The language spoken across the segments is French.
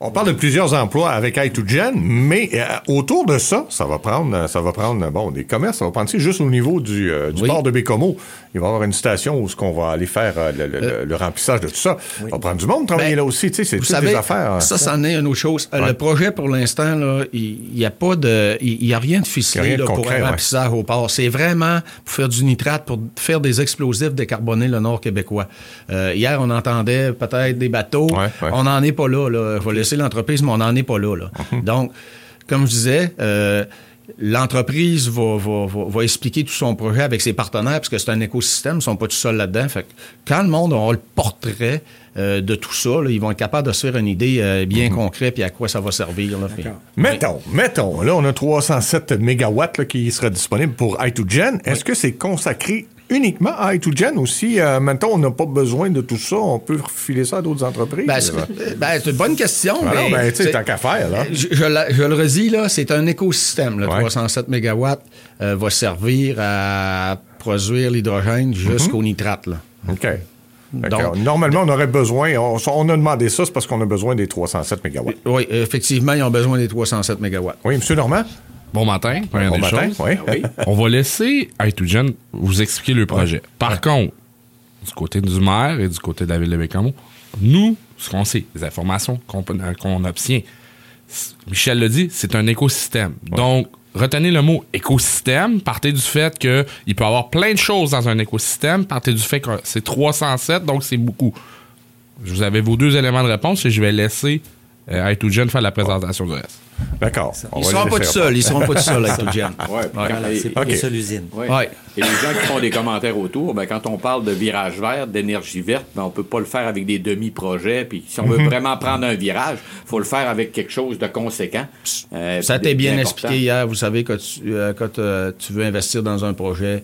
On parle de plusieurs emplois avec i2Gen, mais autour de ça, ça va prendre des commerces, ça va prendre juste au niveau du port de Bécomo. Il va y avoir une station où on va aller faire le remplissage de tout ça. Oui. Ça va prendre du monde travailler là aussi, tu sais, c'est toutes des affaires. Ça en est une autre chose. Le projet, pour l'instant, là, il n'y a rien de ficelé là, pour un remplissage au port. C'est vraiment pour faire du nitrate, pour faire des explosifs décarbonés le nord québécois. Hier, on entendait peut-être des bateaux. On n'en est pas là. Je vais laisser l'entreprise, mais on n'en est pas là. Donc, comme je disais, l'entreprise va expliquer tout son projet avec ses partenaires, parce que c'est un écosystème, ils ne sont pas tout seuls là-dedans. Fait que quand le monde aura le portrait de tout ça, là, ils vont être capables de se faire une idée bien concrète puis à quoi ça va servir. Là, Mettons, là, on a 307 mégawatts là, qui sera disponible pour i2Gen. Est-ce que c'est consacré uniquement à i2Gen aussi? Maintenant, on n'a pas besoin de tout ça. On peut refiler ça à d'autres entreprises? C'est une bonne question. Tu sais, tant qu'à faire, là. Je le redis, là, c'est un écosystème. Le 307 mégawatts va servir à produire l'hydrogène jusqu'au nitrate. Là. OK. Donc, normalement, on aurait besoin... On a demandé ça, c'est parce qu'on a besoin des 307 mégawatts. Oui, effectivement, ils ont besoin des 307 mégawatts. Oui, M. Normand? Bon matin. Bon matin, oui. On va laisser i2Gen vous expliquer le projet. Par contre, du côté du maire et du côté de la ville de Bécamo, nous, ce qu'on sait, les informations qu'on obtient, Michel l'a dit, c'est un écosystème. Donc, retenez le mot écosystème, partez du fait qu'il peut y avoir plein de choses dans un écosystème, partez du fait que c'est 307, donc c'est beaucoup. Vous avez vos deux éléments de réponse et je vais laisser i2Gen faire la présentation du reste. D'accord. Ils ne seront pas tout seuls. Ils seront pas tout seuls avec i2Gen. C'est pas une seule usine. Et les gens qui font des commentaires autour, quand on parle de virage vert, d'énergie verte, on peut pas le faire avec des demi-projets. Puis si on veut vraiment prendre un virage, il faut le faire avec quelque chose de conséquent. Ça t'est bien expliqué hier. Vous savez, quand tu veux investir dans un projet,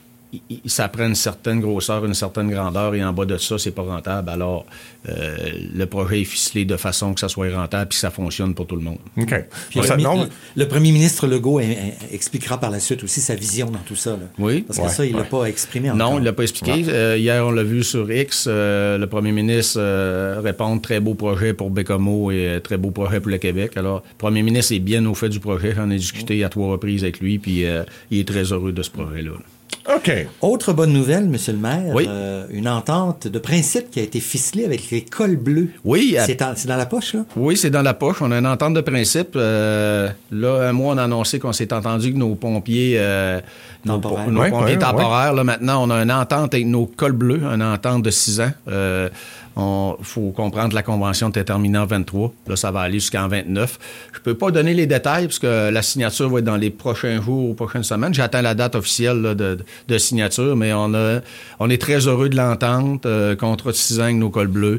ça prend une certaine grosseur, une certaine grandeur, et en bas de ça, c'est pas rentable. Alors, le projet est ficelé de façon que ça soit rentable et que ça fonctionne pour tout le monde. OK. Puis le premier ministre Legault expliquera par la suite aussi sa vision dans tout ça. Là. Oui. Parce que ça, il l'a pas exprimé encore. Non, il l'a pas expliqué. Hier, on l'a vu sur X. Le premier ministre répond très beau projet pour Bécamo et très beau projet pour le Québec. Alors, le premier ministre est bien au fait du projet. J'en ai discuté à 3 reprises avec lui, puis il est très heureux de ce projet-là. OK. Autre bonne nouvelle, M. le maire, une entente de principe qui a été ficelée avec les cols bleus. Oui. C'est dans la poche, là? Oui, c'est dans la poche. On a une entente de principe. Là, un mois, on a annoncé qu'on s'est entendu que nos pompiers... temporaires. Là, maintenant, on a une entente avec nos cols bleus, une entente de 6 ans. Faut comprendre que la convention était terminée en 23. Là, ça va aller jusqu'en 29. Je peux pas donner les détails parce que la signature va être dans les prochains jours ou prochaines semaines. J'attends la date officielle là, de signature, mais on est très heureux de l'entente. Contrat de 6 ans avec nos cols bleus.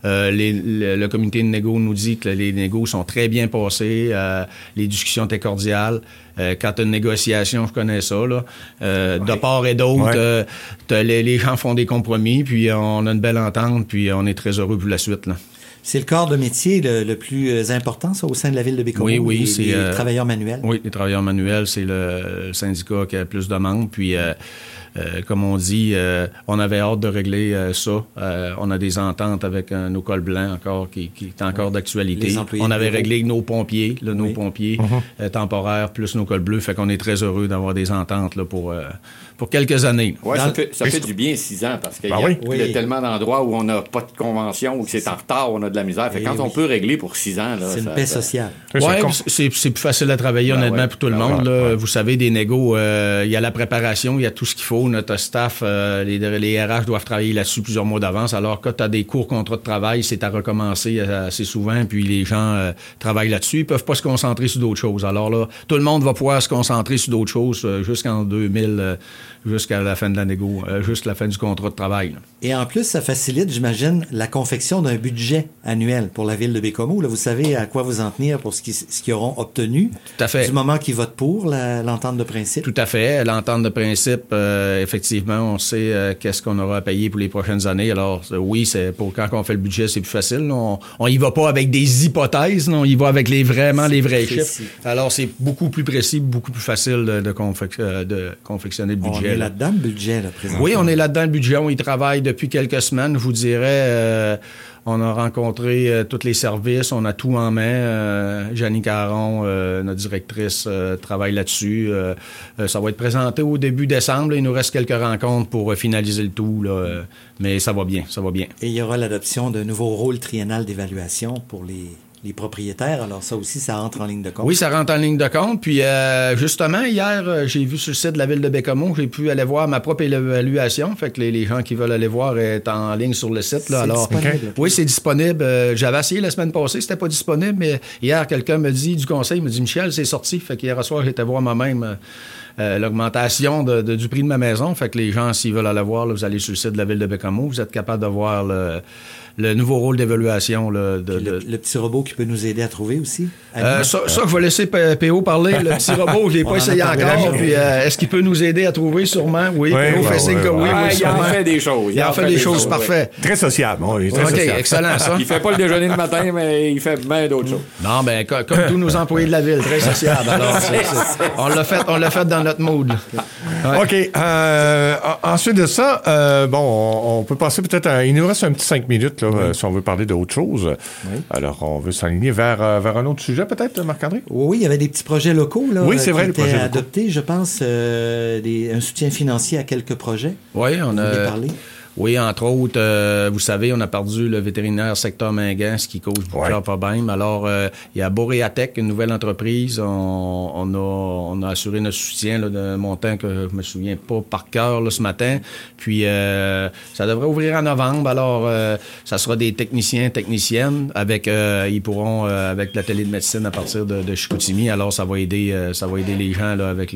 Le comité de négo nous dit que les négos sont très bien passés. Les discussions étaient cordiales. Quand tu as une négociation, je connais ça, là. De part et d'autre, les gens font des compromis, puis on a une belle entente, puis on est très heureux pour la suite, là. C'est le corps de métier le plus important, ça, au sein de la ville de Bécomo? Oui, c'est... les travailleurs manuels? Oui, les travailleurs manuels, c'est le syndicat qui a le plus de demandes, puis... comme on dit, on avait hâte de régler ça. On a des ententes avec nos cols blancs encore qui est encore d'actualité. On avait réglé nos pompiers, nos pompiers temporaires plus nos cols bleus. Fait qu'on est très heureux d'avoir des ententes là, pour quelques années. Ouais, ça fait du bien 6 ans parce qu'il y a tellement d'endroits où on n'a pas de convention, où c'est en retard, on a de la misère. Fait quand on peut régler pour 6 ans... Là, c'est une paix sociale. Oui, c'est plus facile à travailler honnêtement pour tout le monde. Là. Vous savez, des négos, il y a la préparation, il y a tout ce qu'il faut. Notre staff, les RH doivent travailler là-dessus plusieurs mois d'avance. Alors que tu as des courts contrats de travail, c'est à recommencer assez souvent. Puis les gens travaillent là-dessus. Ils peuvent pas se concentrer sur d'autres choses. Alors là, tout le monde va pouvoir se concentrer sur d'autres choses jusqu'en 2000, jusqu'à la fin de la négo, jusqu'à la fin du contrat de travail. Là. Et en plus, ça facilite, j'imagine, la confection d'un budget annuel pour la ville de Bécomo. Là, vous savez à quoi vous en tenir pour ce qu'ils auront obtenu. Tout à fait. Du moment qu'ils votent pour l'entente de principe. Tout à fait. L'entente de principe, effectivement, on sait qu'est-ce qu'on aura à payer pour les prochaines années. Alors, oui, c'est pour quand on fait le budget, c'est plus facile. On y va pas avec des hypothèses, on y va avec les vrais chiffres. Alors, c'est beaucoup plus précis, beaucoup plus facile de confectionner le budget. On est là-dedans, le budget, là, présentement. Oui, on est là-dedans, le budget. On y travaille depuis quelques semaines. Je vous dirais... On a rencontré tous les services, on a tout en main. Jeannie Caron, notre directrice, travaille là-dessus. Ça va être présenté au début décembre. Il nous reste quelques rencontres pour finaliser le tout, là, mais ça va bien, ça va bien. Et il y aura l'adoption d'un nouveau rôle triennal d'évaluation pour les propriétaires. Alors ça aussi, ça entre en ligne de compte. Oui, ça rentre en ligne de compte. Puis justement, hier, j'ai vu sur le site de la Ville de Bécomo, j'ai pu aller voir ma propre évaluation. Fait que les gens qui veulent aller voir est en ligne sur le site. Là. C'est Alors, disponible. Oui, c'est disponible. J'avais essayé la semaine passée, c'était pas disponible, mais hier, quelqu'un me dit, du conseil, me dit, Michel, c'est sorti. Fait qu'hier soir, j'étais voir moi-même l'augmentation du prix de ma maison. Fait que les gens, s'ils veulent aller voir, là, vous allez sur le site de la Ville de Bécomo, vous êtes capable de voir le nouveau rôle d'évaluation. Là, le petit robot qui peut nous aider à trouver aussi. Ça, je vais laisser PO parler. Le petit robot, je l'ai pas essayé encore. Puis, est-ce qu'il peut nous aider à trouver? Sûrement, oui. PO fait signe que oui. Il en fait des choses. Il en fait des choses, parfait. Très sociable. Oui, très OK, sociable. excellent, ça. Il fait pas le déjeuner le matin, mais il fait bien d'autres choses. Non, ben comme tous nos employés de la ville, très sociable. Alors, on l'a fait dans notre mood. Ouais. OK. Ensuite de ça, on peut passer peut-être à... Il nous reste un petit 5 minutes, là, si on veut parler d'autre chose. Oui. Alors, on veut s'aligner vers un autre sujet, peut-être, Marc-André? Oui, il y avait des petits projets locaux là, oui, c'est vrai, qui les projets étaient adoptés, je pense, un soutien financier à quelques projets. Oui, on a parlé. Oui, entre autres, vous savez, on a perdu le vétérinaire secteur Mingan, ce qui cause beaucoup de problèmes. Alors, il y a Boréatech, une nouvelle entreprise. On a assuré notre soutien là, d'un montant que je me souviens pas par cœur là, ce matin. Puis, ça devrait ouvrir en novembre. Alors, ça sera des techniciennes avec, ils pourront, avec l'atelier de médecine à partir de Chicoutimi. Alors, ça va aider les gens là, avec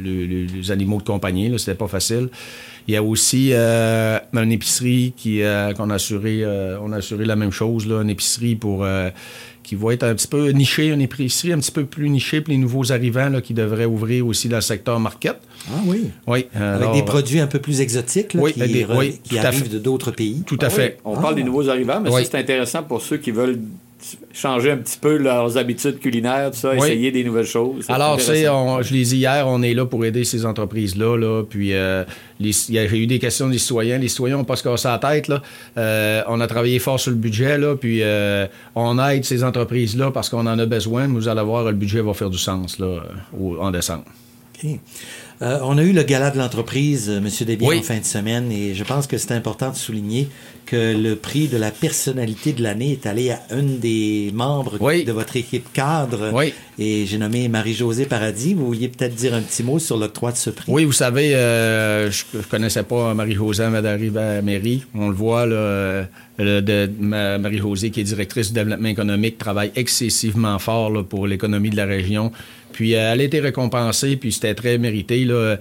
les animaux de compagnie. Là, c'était pas facile. Il y a aussi une épicerie qu'on a assuré. On a assuré la même chose, là, une épicerie qui va être un petit peu nichée, une épicerie un petit peu plus nichée pour les nouveaux arrivants là, qui devraient ouvrir aussi dans le secteur market. Ah oui? Oui. Avec des produits un peu plus exotiques là, qui arrivent d'autres pays. Tout à fait. On parle des nouveaux arrivants, mais ça, c'est intéressant pour ceux qui veulent changer un petit peu leurs habitudes culinaires, tout ça, essayer des nouvelles choses. Alors, tu sais, je l'ai dit hier, on est là pour aider ces entreprises-là. Là, puis, j'ai eu des questions des citoyens. Les citoyens n'ont pas se cassé la tête. Là. On a travaillé fort sur le budget. Là, puis, on aide ces entreprises-là parce qu'on en a besoin. Mais vous allez voir, le budget va faire du sens là, en décembre. OK. On a eu le gala de l'entreprise, M. Desbiens, en fin de semaine, et je pense que c'est important de souligner que le prix de la personnalité de l'année est allé à une des membres de votre équipe cadre. Oui. Et j'ai nommé Marie-Josée Paradis. Vous vouliez peut-être dire un petit mot sur l'octroi de ce prix? Oui, vous savez, je connaissais pas Marie-Josée avant d'arriver à la mairie. On le voit, là, Marie-Josée, qui est directrice du développement économique, travaille excessivement fort là, pour l'économie de la région. Puis elle a été récompensée, puis c'était très mérité. Là.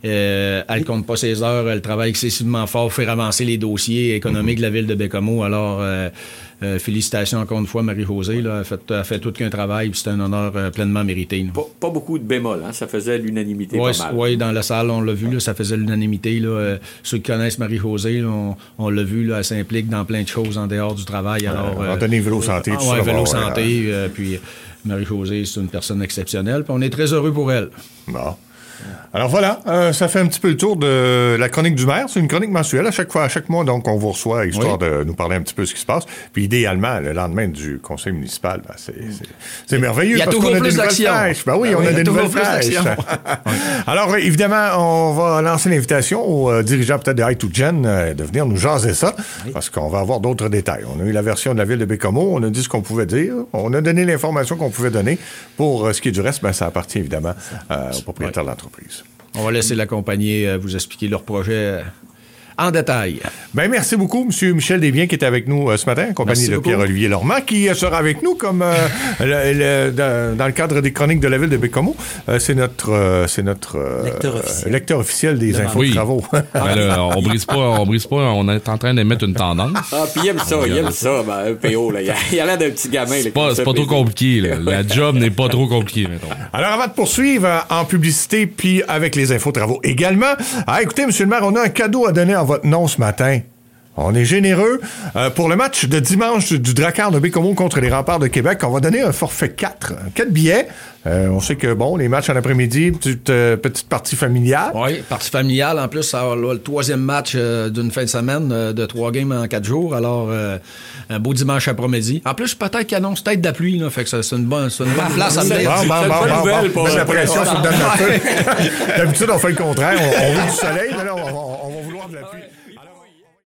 Elle compte pas ses heures, elle travaille excessivement fort pour faire avancer les dossiers économiques de la ville de Bécomo. Alors, félicitations encore une fois, Marie-Josée. Là, elle a fait tout qu'un travail, puis c'est un honneur pleinement mérité. Pas beaucoup de bémol, hein? Ça faisait l'unanimité pas mal. Oui, dans la salle, on l'a vu, là, ça faisait l'unanimité. Là. Ceux qui connaissent Marie-Josée, là, on l'a vu, là, elle s'implique dans plein de choses en dehors du travail. Alors, donner vélo santé, tout ça. Oui, vélo santé, puis... Marie-Josée, c'est une personne exceptionnelle, puis on est très heureux pour elle. Bon. Alors voilà, ça fait un petit peu le tour de la chronique du maire. C'est une chronique mensuelle à chaque mois, donc on vous reçoit histoire de nous parler un petit peu de ce qui se passe. Puis idéalement, le lendemain du conseil municipal, c'est merveilleux. Il y a parce toujours qu'on a plus des nouvelles d'actions. fraîches. Ben oui, on a des nouvelles fraîches. Alors évidemment, on va lancer l'invitation aux dirigeants peut-être de Hi2Gen de venir nous jaser ça, parce qu'on va avoir d'autres détails. On a eu la version de la ville de Bécomo, on a dit ce qu'on pouvait dire, on a donné l'information qu'on pouvait donner. Pour ce qui est du reste, ça appartient évidemment aux propriétaires de l'entreprise. On va laisser la compagnie vous expliquer leur projet en détail. Bien, merci beaucoup, M. Michel Desbiens, qui est avec nous ce matin, en compagnie de Pierre-Olivier Lormand, qui sera avec nous comme dans le cadre des chroniques de la ville de Bécomo. C'est notre lecteur officiel des infos de travaux. On brise pas, on est en train d'émettre une tendance. Ah, puis il aime ça, PO, là. Il a l'air d'un petit gamin. C'est pas trop compliqué, là. La job n'est pas trop compliquée, mettons. Alors, avant de poursuivre en publicité, puis avec les infos de travaux également, écoutez, M. le maire, on a un cadeau à donner en votre nom ce matin. On est généreux. Pour le match de dimanche du Drakkar de Baie-Comeau contre les Remparts de Québec, on va donner un forfait 4 billets. On sait que, les matchs en après-midi, petite partie familiale. Oui, partie familiale. En plus, ça va le 3e match d'une fin de semaine de 3 games en 4 jours. Alors, un beau dimanche après-midi. En plus, peut-être qu'il annonce tête de la pluie. Là, fait que c'est une bonne place à venir. Bon. La pression, faut que donne un peu. D'habitude, on fait le contraire. On veut du soleil, mais là, on va vouloir de la pluie.